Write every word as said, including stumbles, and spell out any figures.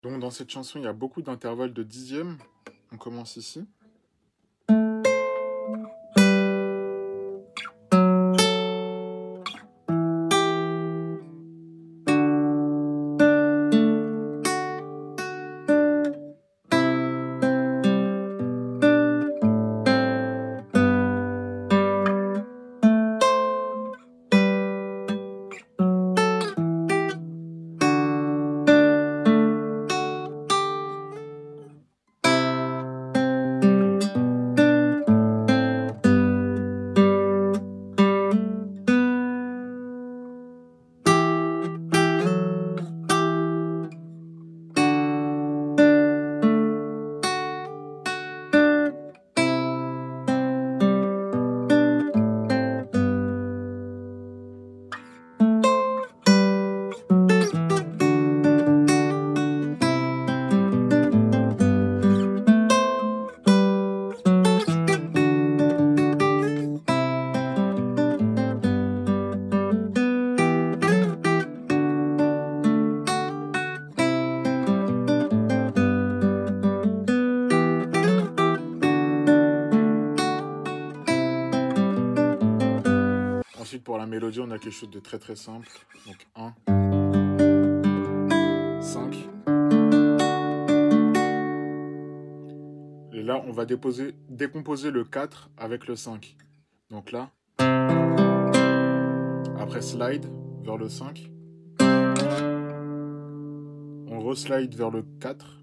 Donc dans cette chanson, il y a beaucoup d'intervalles de dixièmes. On commence ici. Ensuite, pour la mélodie, on a quelque chose de très très simple. Donc un, cinq. Et là, on va déposer, décomposer le quatre avec le cinq. Donc là, après slide vers le cinq. On reslide vers le quatre.